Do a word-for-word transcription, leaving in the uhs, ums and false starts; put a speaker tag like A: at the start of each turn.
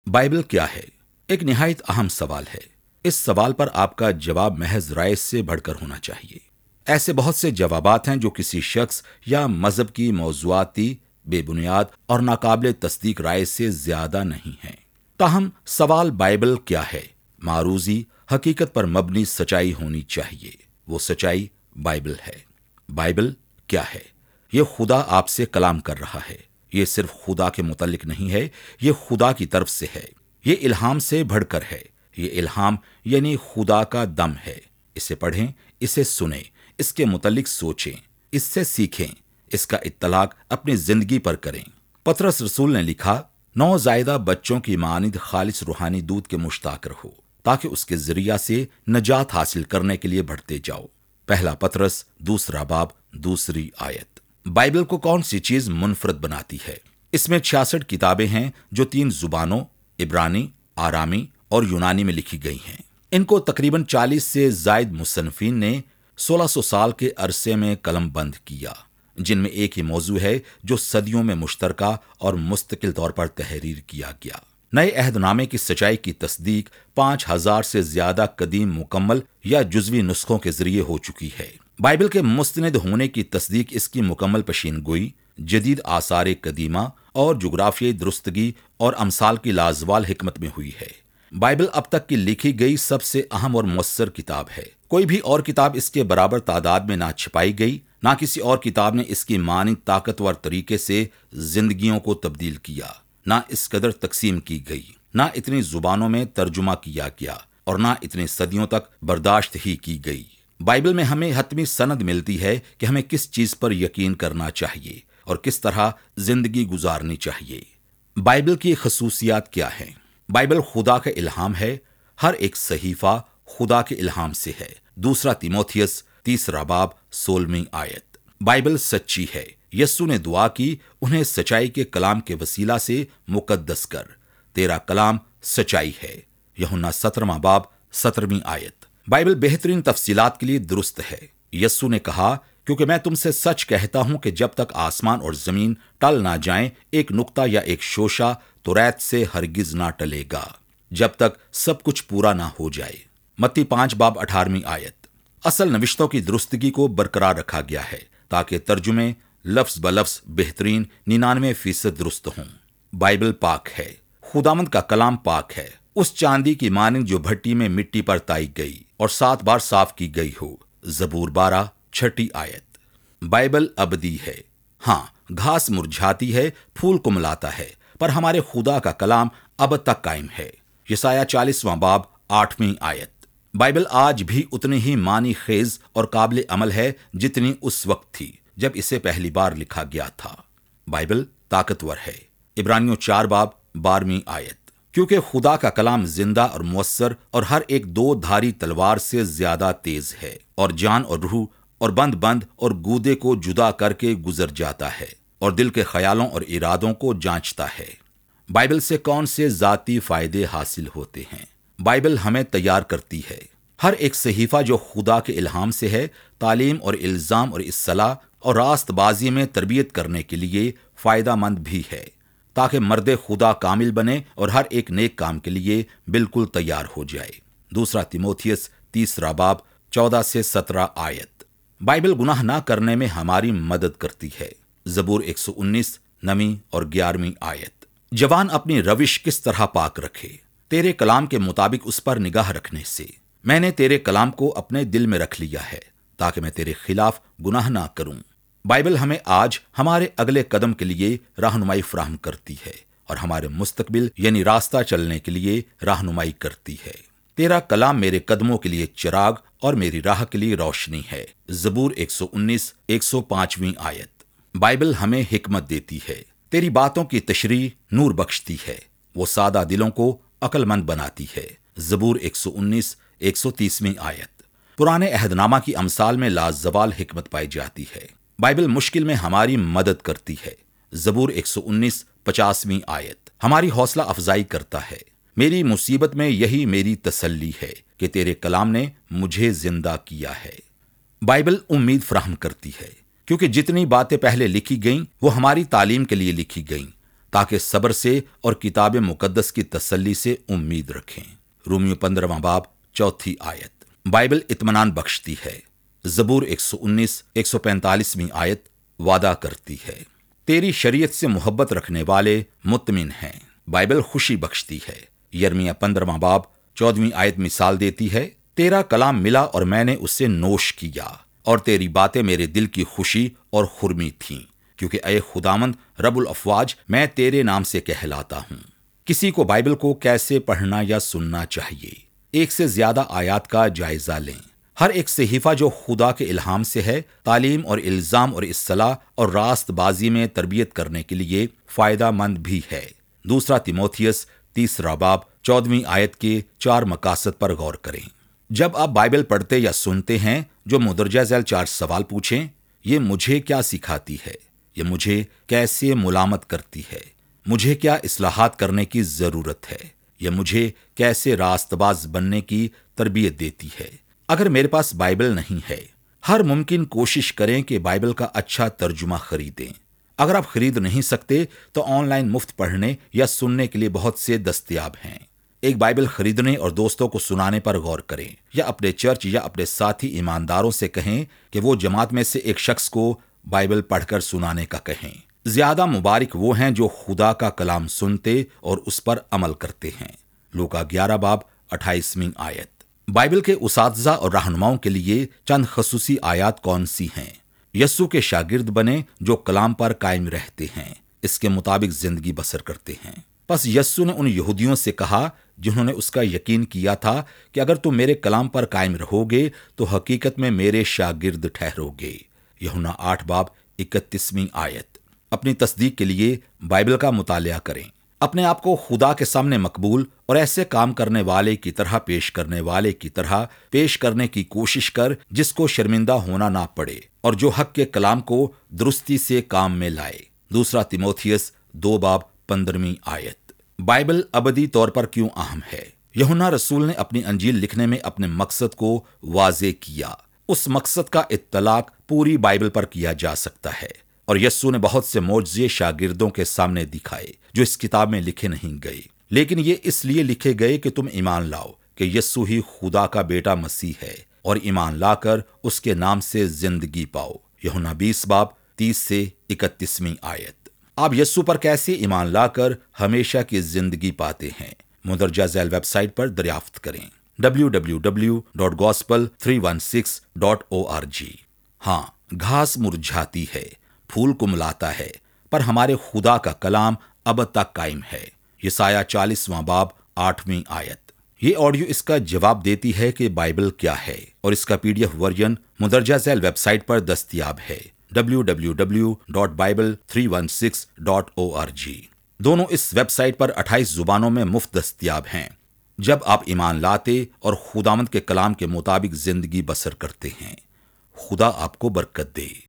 A: Bible کیا ہے؟ ایک نہایت اہم سوال ہے۔ اس سوال پر آپ کا جواب محض رائے سے بڑھ کر ہونا چاہیے۔ ایسے بہت سے جوابات ہیں جو کسی شخص یا مذہب کی موضوعاتی، بے بنیاد اور ناقابل تصدیق رائے سے زیادہ نہیں ہیں۔ تاہم سوال بائبل کیا ہے معروضی حقیقت پر مبنی سچائی ہونی چاہیے۔ وہ سچائی بائبل ہے۔ بائبل کیا ہے؟ یہ خدا آپ سے کلام کر رہا ہے۔ یہ صرف خدا کے متعلق نہیں ہے، یہ خدا کی طرف سے ہے۔ یہ الہام سے بڑھ کر ہے۔ یہ الہام یعنی خدا کا دم ہے۔ اسے پڑھیں، اسے سنیں، اس کے متعلق سوچیں، اس سے سیکھیں، اس کا اطلاق اپنی زندگی پر کریں۔ پطرس رسول نے لکھا، نوزائیدہ بچوں کی مانند خالص روحانی دودھ کے مشتاق رہو تاکہ اس کے ذریعہ سے نجات حاصل کرنے کے لیے بڑھتے جاؤ۔ پہلا پطرس دوسرا باب دوسری آیت۔ بائبل کو کون سی چیز منفرد بناتی ہے؟ اس میں چھیاسٹھ کتابیں ہیں جو تین زبانوں عبرانی، آرامی اور یونانی میں لکھی گئی ہیں۔ ان کو تقریباً چالیس سے زائد مصنفین نے سولہ سو سال کے عرصے میں قلم بند کیا، جن میں ایک ہی موضوع ہے جو صدیوں میں مشترکہ اور مستقل طور پر تحریر کیا گیا۔ نئے عہد نامے کی سچائی کی تصدیق پانچ ہزار سے زیادہ قدیم مکمل یا جزوی نسخوں کے ذریعے ہو چکی ہے۔ بائبل کے مستند ہونے کی تصدیق اس کی مکمل پیشین گوئی، جدید آثار قدیمہ اور جغرافیائی درستگی اور امثال کی لازوال حکمت میں ہوئی ہے۔ بائبل اب تک کی لکھی گئی سب سے اہم اور مؤثر کتاب ہے۔ کوئی بھی اور کتاب اس کے برابر تعداد میں نہ چھپائی گئی، نہ کسی اور کتاب نے اس کی مانند طاقتور طریقے سے زندگیوں کو تبدیل کیا، نہ اس قدر تقسیم کی گئی، نہ اتنی زبانوں میں ترجمہ کیا گیا، اور نہ اتنی صدیوں تک برداشت ہی کی گئی۔ بائبل میں ہمیں حتمی سند ملتی ہے کہ ہمیں کس چیز پر یقین کرنا چاہیے اور کس طرح زندگی گزارنی چاہیے۔ بائبل کی خصوصیات کیا ہیں؟ بائبل خدا کا الہام ہے۔ ہر ایک صحیفہ خدا کے الہام سے ہے۔ دوسرا تیموتھیوس تیسرا باب سولہویں آیت۔ بائبل سچی ہے۔ یسوع نے دعا کی، انہیں سچائی کے کلام کے وسیلہ سے مقدس کر۔ تیرا کلام سچائی ہے۔ یوحنا سترواں باب سترہویں آیت۔ بائبل بہترین تفصیلات کے لیے درست ہے۔ یسوع نے کہا، کیونکہ میں تم سے سچ کہتا ہوں کہ جب تک آسمان اور زمین ٹل نہ جائیں، ایک نقطہ یا ایک شوشہ توریت سے ہرگز نہ ٹلے گا، جب تک سب کچھ پورا نہ ہو جائے۔ متی پانچ باب اٹھارہویں آیت۔ اصل نوشتوں کی درستگی کو برقرار رکھا گیا ہے تاکہ ترجمے لفظ بلفظ بہترین ننانوے فیصد درست ہوں۔ بائبل پاک ہے۔ خداوند کا کلام پاک ہے، اس چاندی کی مانند جو بھٹی میں مٹی پر تائی گئی اور سات بار صاف کی گئی ہو۔ زبور بارہ چھٹی آیت۔ بائبل ابدی ہے۔ ہاں، گھاس مرجھاتی ہے، پھول کملاتا ہے، پر ہمارے خدا کا کلام اب تک قائم ہے۔ یسایہ چالیسواں باب آٹھویں آیت۔ بائبل آج بھی اتنی ہی معنی خیز اور قابل عمل ہے جتنی اس وقت تھی جب اسے پہلی بار لکھا گیا تھا۔ بائبل طاقتور ہے۔ عبرانیوں چار باب بارہویں آیت۔ کیونکہ خدا کا کلام زندہ اور مؤثر اور ہر ایک دو دھاری تلوار سے زیادہ تیز ہے اور جان اور روح اور بند بند اور گودے کو جدا کر کے گزر جاتا ہے اور دل کے خیالوں اور ارادوں کو جانچتا ہے۔ بائبل سے کون سے ذاتی فائدے حاصل ہوتے ہیں؟ بائبل ہمیں تیار کرتی ہے۔ ہر ایک صحیفہ جو خدا کے الہام سے ہے، تعلیم اور الزام اور اصلاح اور راست بازی میں تربیت کرنے کے لیے فائدہ مند بھی ہے، تاکہ مرد خدا کامل بنے اور ہر ایک نیک کام کے لیے بالکل تیار ہو جائے۔ دوسرا تیموتھیوس تیسرا باب چودہ سے سترہ آیت۔ بائبل گناہ نہ کرنے میں ہماری مدد کرتی ہے۔ زبور ایک سو انیس نویں اور گیارہویں آیت۔ جوان اپنی روش کس طرح پاک رکھے؟ تیرے کلام کے مطابق اس پر نگاہ رکھنے سے۔ میں نے تیرے کلام کو اپنے دل میں رکھ لیا ہے تاکہ میں تیرے خلاف گناہ نہ کروں۔ بائبل ہمیں آج ہمارے اگلے قدم کے لیے رہنمائی فراہم کرتی ہے اور ہمارے مستقبل یعنی راستہ چلنے کے لیے رہنمائی کرتی ہے۔ تیرا کلام میرے قدموں کے لیے چراغ اور میری راہ کے لیے روشنی ہے۔ زبور ایک سو انیس ایک سو پانچویں آیت۔ بائبل ہمیں حکمت دیتی ہے۔ تیری باتوں کی تشریح نور بخشتی ہے، وہ سادہ دلوں کو عقل مند بناتی ہے۔ زبور ایک سو انیس ایک سو تیسویں آیت۔ پرانے عہد نامہ کی امثال میں لازوال حکمت پائی جاتی ہے۔ بائبل مشکل میں ہماری مدد کرتی ہے۔ زبور ایک سو انیس پچاسویں آیت۔ ہماری حوصلہ افزائی کرتا ہے۔ میری مصیبت میں یہی میری تسلی ہے کہ تیرے کلام نے مجھے زندہ کیا ہے۔ بائبل امید فراہم کرتی ہے، کیونکہ جتنی باتیں پہلے لکھی گئیں وہ ہماری تعلیم کے لیے لکھی گئیں تاکہ صبر سے اور کتاب مقدس کی تسلی سے امید رکھیں۔ رومیو پندرہواں باب چوتھی آیت۔ بائبل اطمینان بخشتی ہے۔ زبور ایک سو انیس ایک سو پینتالیسویں آیت وعدہ کرتی ہے، تیری شریعت سے محبت رکھنے والے مطمئن ہیں۔ بائبل خوشی بخشتی ہے۔ یرمیہ پندرہواں باب چودہویں آیت مثال دیتی ہے، تیرا کلام ملا اور میں نے اسے نوش کیا، اور تیری باتیں میرے دل کی خوشی اور خرمی تھیں، کیونکہ اے خداوند رب الافواج، میں تیرے نام سے کہلاتا ہوں۔ کسی کو بائبل کو کیسے پڑھنا یا سننا چاہیے؟ ایک سے زیادہ آیات کا جائزہ لیں۔ ہر ایک صحیفہ جو خدا کے الہام سے ہے، تعلیم اور الزام اور اصلاح اور راست بازی میں تربیت کرنے کے لیے فائدہ مند بھی ہے۔ دوسرا تیموتھیوس تیسرا باب چودہویں آیت کے چار مقاصد پر غور کریں۔ جب آپ بائبل پڑھتے یا سنتے ہیں جو مندرجہ ذیل چار سوال پوچھیں، یہ مجھے کیا سکھاتی ہے؟ یہ مجھے کیسے ملامت کرتی ہے؟ مجھے کیا اصلاحات کرنے کی ضرورت ہے؟ یہ مجھے کیسے راست باز بننے کی تربیت دیتی ہے؟ اگر میرے پاس بائبل نہیں ہے، ہر ممکن کوشش کریں کہ بائبل کا اچھا ترجمہ خریدیں۔ اگر آپ خرید نہیں سکتے تو آن لائن مفت پڑھنے یا سننے کے لیے بہت سے دستیاب ہیں۔ ایک بائبل خریدنے اور دوستوں کو سنانے پر غور کریں، یا اپنے چرچ یا اپنے ساتھی ایمانداروں سے کہیں کہ وہ جماعت میں سے ایک شخص کو بائبل پڑھ کر سنانے کا کہیں۔ زیادہ مبارک وہ ہیں جو خدا کا کلام سنتے اور اس پر عمل کرتے ہیں۔ لوکا گیارہ باب اٹھائیسویں آیت۔ بائبل کے اساتذہ اور رہنماؤں کے لیے چند خصوصی آیات کون سی ہیں؟ یسوع کے شاگرد بنے جو کلام پر قائم رہتے ہیں، اس کے مطابق زندگی بسر کرتے ہیں۔ پس یسوع نے ان یہودیوں سے کہا جنہوں نے اس کا یقین کیا تھا کہ اگر تم میرے کلام پر قائم رہو گے تو حقیقت میں میرے شاگرد ٹھہرو گے۔ یوحنا آٹھ باب اکتیسویں آیت۔ اپنی تصدیق کے لیے بائبل کا مطالعہ کریں۔ اپنے آپ کو خدا کے سامنے مقبول اور ایسے کام کرنے والے کی طرح پیش کرنے والے کی طرح پیش کرنے کی کوشش کر جس کو شرمندہ ہونا نہ پڑے، اور جو حق کے کلام کو درستی سے کام میں لائے۔ دوسرا تیموتھیوس دو باب پندرہویں آیت۔ بائبل ابدی طور پر کیوں اہم ہے؟ یوحنا رسول نے اپنی انجیل لکھنے میں اپنے مقصد کو واضح کیا۔ اس مقصد کا اطلاق پوری بائبل پر کیا جا سکتا ہے، اور یسوع نے بہت سے معجزے شاگردوں کے سامنے دکھائے جو اس کتاب میں لکھے نہیں گئے، لیکن یہ اس لیے لکھے گئے کہ تم ایمان لاؤ کہ یسوع ہی خدا کا بیٹا مسیح ہے، اور ایمان لا کر اس کے نام سے زندگی پاؤ۔ یوحنا بیس باب تیس سے اکتیسویں آیت۔ آپ یسوع پر کیسے ایمان لا کر ہمیشہ کی زندگی پاتے ہیں؟ مندرجہ ذیل ویب سائٹ پر دریافت کریں، W W W dot gospel three one six dot O R G. ہاں، گھاس مرجھاتی ہے، پھول کملاتا ہے، پر ہمارے خدا کا کلام اب تک قائم ہے۔ یسایہ چالیسواں باب آٹھویں آیت۔ یہ آڈیو اس کا جواب دیتی ہے کہ بائبل کیا ہے، اور اس کا پی ڈی ایف ورژن مندرجہ ذیل ویب سائٹ پر دستیاب ہے، W W W dot bible three one six dot O R G. دونوں اس ویب سائٹ پر اٹھائیس زبانوں میں مفت دستیاب ہیں۔ جب آپ ایمان لاتے اور خداوند کے کلام کے مطابق زندگی بسر کرتے ہیں، خدا آپ کو برکت دے۔